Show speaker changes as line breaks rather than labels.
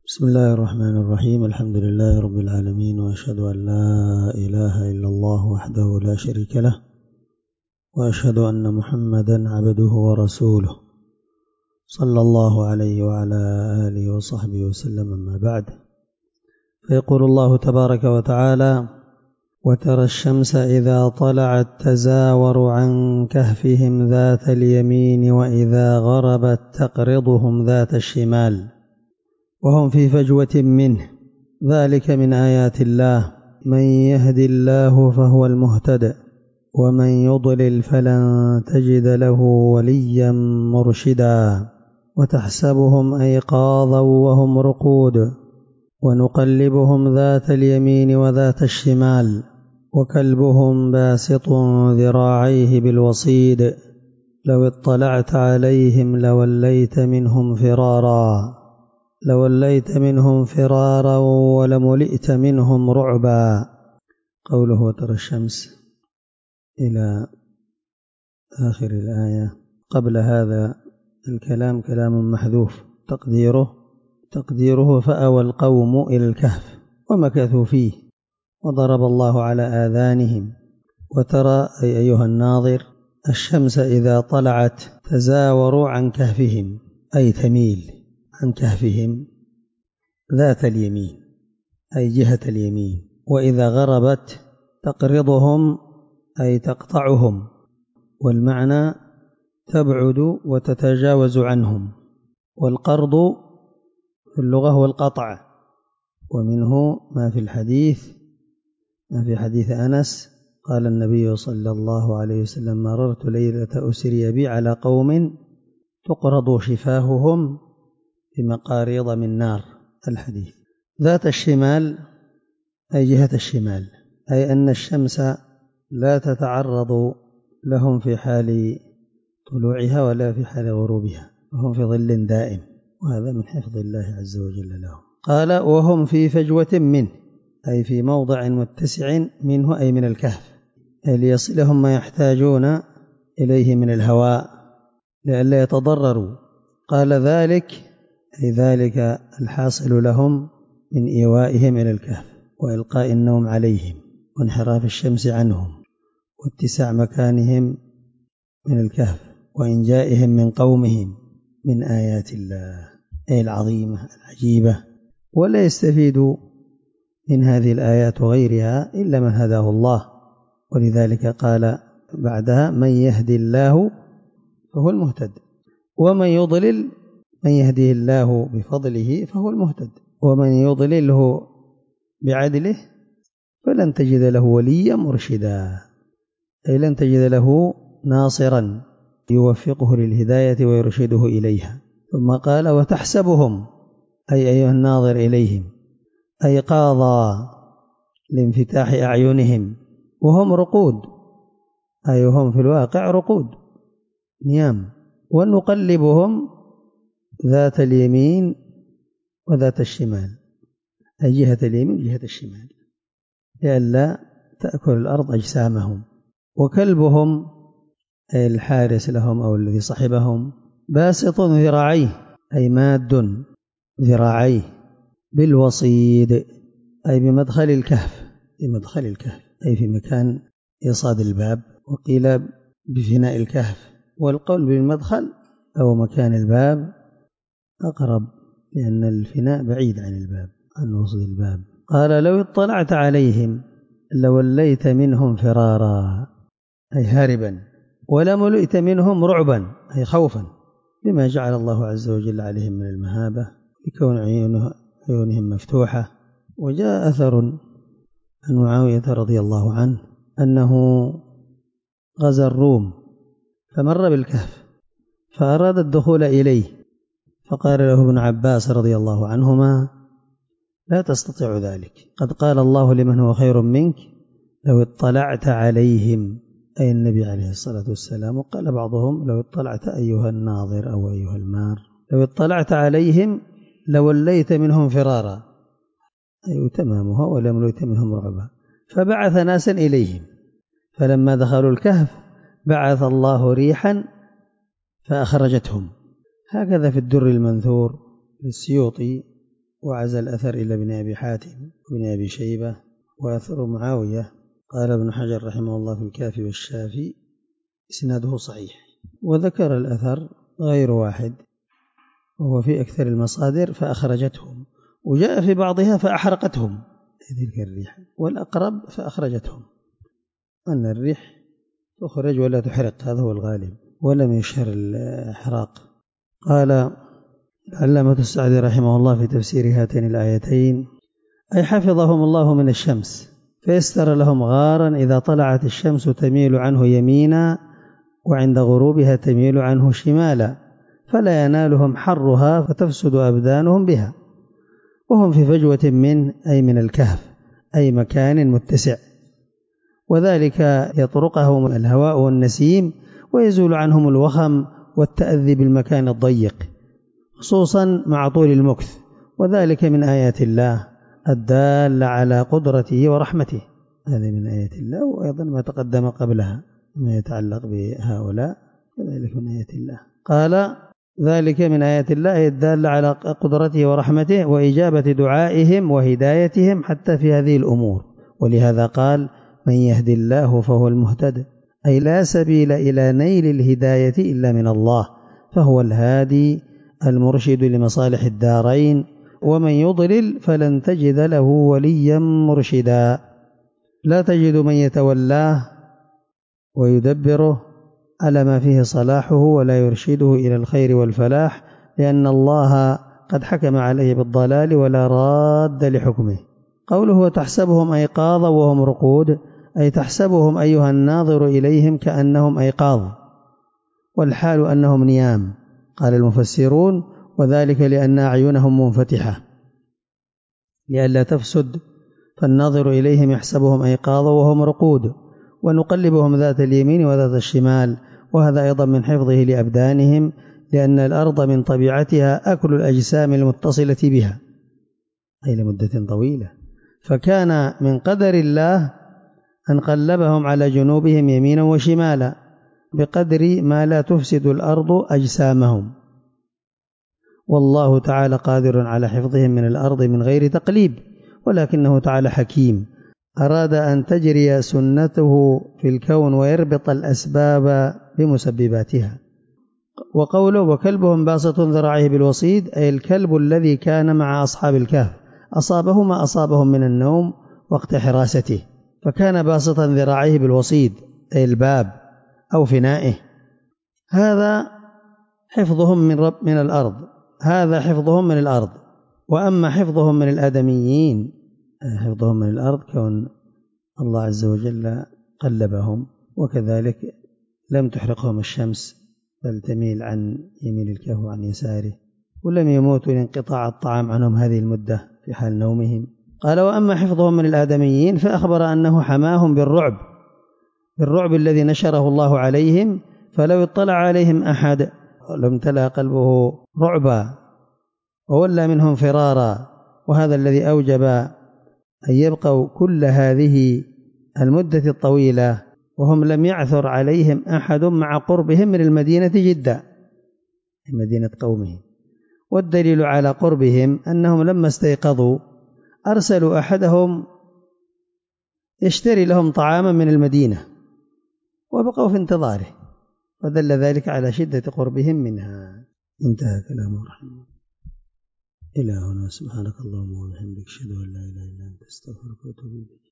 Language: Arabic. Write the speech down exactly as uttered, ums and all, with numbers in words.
بسم الله الرحمن الرحيم. الحمد لله رب العالمين، وأشهد أن لا إله إلا الله وحده لا شريك له، وأشهد أن محمدا عبده ورسوله صلى الله عليه وعلى آله وصحبه وسلم. أما بعد، فيقول الله تبارك وتعالى: وترى الشمس إذا طلعت تزاور عن كهفهم ذات اليمين وإذا غربت تقرضهم ذات الشمال وهم في فجوة منه، ذلك من آيات الله، من يهد الله فهو المهتد ومن يضلل فلن تجد له وليا مرشدا. وتحسبهم أيقاظا وهم رقود ونقلبهم ذات اليمين وذات الشمال وكلبهم باسط ذراعيه بالوصيد لو اطلعت عليهم لوليت منهم فرارا لوليت منهم فرارا ولملئت منهم رعبا. قوله وترى الشمس إلى آخر الآية. قبل هذا الكلام كلام محذوف تقديره تقديره فأوى القوم إلى الكهف ومكثوا فيه وضرب الله على آذانهم. وترى أي أيها الناظر الشمس إذا طلعت تزاور عن كهفهم، أي تميل عن كهفهم ذات اليمين أي جهة اليمين، وإذا غربت تقرضهم أي تقطعهم، والمعنى تبعد وتتجاوز عنهم. والقرض في اللغة هو القطع، ومنه ما في الحديث ما في حديث أنس قال النبي صلى الله عليه وسلم: مررت ليلة أسري بي على قوم تقرض شفاههم بمقاريض من نار. الحديث. ذات الشمال أي جهة الشمال، أي أن الشمس لا تتعرض لهم في حال طلوعها ولا في حال غروبها، وهم في ظل دائم، وهذا من حفظ الله عز وجل لهم. قال: وهم في فجوة منه، أي في موضع متسع منه، أي من الكهف، أي ليصلهم ما يحتاجون إليه من الهواء لئلا يتضرروا. قال: ذلك أي ذلك الحاصل لهم من إيوائهم إلى الكهف وإلقاء النوم عليهم وانحراف الشمس عنهم واتساع مكانهم من الكهف وإنجائهم من قومهم من آيات الله أي العظيمة العجيبة. ولا يستفيد من هذه الآيات وغيرها إلا من هداه الله، ولذلك قال بعدها: من يهدي الله فهو المهتد ومن يضلل من يهديه الله بفضله فهو المهتد ومن يضلله بعدله فلن تجد له وليا مرشدا، أي لن تجد له ناصرا يوفقه للهداية ويرشده إليها. ثم قال: وتحسبهم أي أيها الناظر إليهم أيقاظا لانفتاح أعينهم وهم رقود، أي هم في الواقع رقود نيام. ونقلبهم ذات اليمين وذات الشمال، أي جهة اليمين جهة الشمال، لئلا تأكل الأرض أجسامهم. وكلبهم أي الحارس لهم أو الذي صحبهم باسط ذراعيه أي ماد ذراعيه بالوصيد أي بمدخل الكهف بمدخل الكهف أي في مكان إيصاد الباب، وقيل بفناء الكهف. والقول بالمدخل أو مكان الباب أقرب، لأن الفناء بعيد عن الباب عن وصد الباب. قال: لو اطلعت عليهم لوليت منهم فرارا أي هاربا، ولملئت منهم رعبا أي خوفا، لما جعل الله عز وجل عليهم من المهابة لكون عيونهم مفتوحة. وجاء أثر عن معاوية رضي الله عنه أنه غزا الروم فمر بالكهف فأراد الدخول إليه، فقال له ابن عباس رضي الله عنهما: لا تستطيع ذلك، قد قال الله لمن هو خير منك: لو اطلعت عليهم، أي النبي عليه الصلاة والسلام. وقال بعضهم: لو اطلعت أيها الناظر أو أيها المار، لو اطلعت عليهم لوليت منهم فرارا، أي تمامها، ولملئت منهم رعبا. فبعث ناسا إليهم، فلما دخلوا الكهف بعث الله ريحا فأخرجتهم. هكذا في الدر المنثور للسيوطي وعزى الأثر إلى ابن أبي حاتم وابن أبي شيبة وأثر معاوية. قال ابن حجر رحمه الله في الكافي والشافي إسناده صحيح. وذكر الأثر غير واحد وهو في أكثر المصادر فأخرجتهم، وجاء في بعضها فأحرقتهم تلك الريح، والأقرب فأخرجتهم، أن الريح تخرج ولا تحرق، هذا هو الغالب، ولم يشهر الإحراق. قال العلامة السعدي رحمه الله في تفسير هاتين الآيتين: أي حفظهم الله من الشمس فيستر لهم غارا إذا طلعت الشمس تميل عنه يمينا وعند غروبها تميل عنه شمالا، فلا ينالهم حرها فتفسد أبدانهم بها، وهم في فجوة منه أي من الكهف أي مكان متسع، وذلك يطرقهم الهواء والنسيم ويزول عنهم الوخم والتأذي بالمكان الضيق، خصوصا مع طول المكث، وذلك من آيات الله الدالة على قدرته ورحمته. هذه من آيات الله، وأيضا ما تقدم قبلها ما يتعلق بهؤلاء كذلك من آيات الله. قال ذلك من آيات الله الدالة على قدرته ورحمته وإجابة دعائهم وهدايتهم حتى في هذه الأمور، ولهذا قال: من يهدي الله فهو المهتد، أي لا سبيل إلى نيل الهداية إلا من الله، فهو الهادي المرشد لمصالح الدارين، ومن يضلل فلن تجد له وليا مرشدا. لا تجد من يتولاه ويدبره على ما فيه صلاحه ولا يرشده إلى الخير والفلاح، لأن الله قد حكم عليه بالضلال ولا راد لحكمه. قوله تحسبهم أيقاظا وهم رقود، أي تحسبهم أيها الناظر إليهم كأنهم أيقاظ، والحال أنهم نيام. قال المفسرون: وذلك لأن أعينهم منفتحة لئلا تفسد، فالناظر إليهم يحسبهم أيقاظا وهم رقود، ونقلبهم ذات اليمين وذات الشمال، وهذا أيضا من حفظه لأبدانهم، لأن الأرض من طبيعتها أكل الأجسام المتصلة بها أي لمدة طويلة، فكان من قدر الله أن قلبهم على جنوبهم يمينا وشمالا بقدر ما لا تفسد الأرض أجسامهم، والله تعالى قادر على حفظهم من الأرض من غير تقليب، ولكنه تعالى حكيم أراد أن تجري سنته في الكون ويربط الأسباب بمسبباتها. وقوله وكلبهم باسط ذراعيه بالوصيد، أي الكلب الذي كان مع أصحاب الكهف أصابه ما أصابهم من النوم وقت حراسته، فكان باسطا ذراعيه بالوصيد أي الباب أو فنائه. هذا حفظهم من رب من الأرض، هذا حفظهم من الأرض. وأما حفظهم من الآدميين، حفظهم من الأرض كون الله عز وجل قلبهم، وكذلك لم تحرقهم الشمس بل تميل عن يمين الكهف وعن يساره، ولم يموتوا لانقطاع الطعام عنهم هذه المدة في حال نومهم. قال وأما حفظهم من الآدميين فأخبر أنه حماهم بالرعب، بالرعب الذي نشره الله عليهم، فلو اطلع عليهم أحد لامتلأ قلبه رعبا وولى منهم فرارا، وهذا الذي أوجب أن يبقوا كل هذه المدة الطويلة وهم لم يعثر عليهم أحد مع قربهم من المدينة جدة، مدينة قومهم. والدليل على قربهم أنهم لما استيقظوا أرسلوا أحدهم يشتري لهم طعاما من المدينة وبقوا في انتظاره، فدل ذلك على شدة قربهم منها. انتهى كلامه رحمه الله. إلى هنا، سبحانك اللهم وبحمدك، أشهد أن لا إله إلا أنت، أستغفرك وأتوب إليك.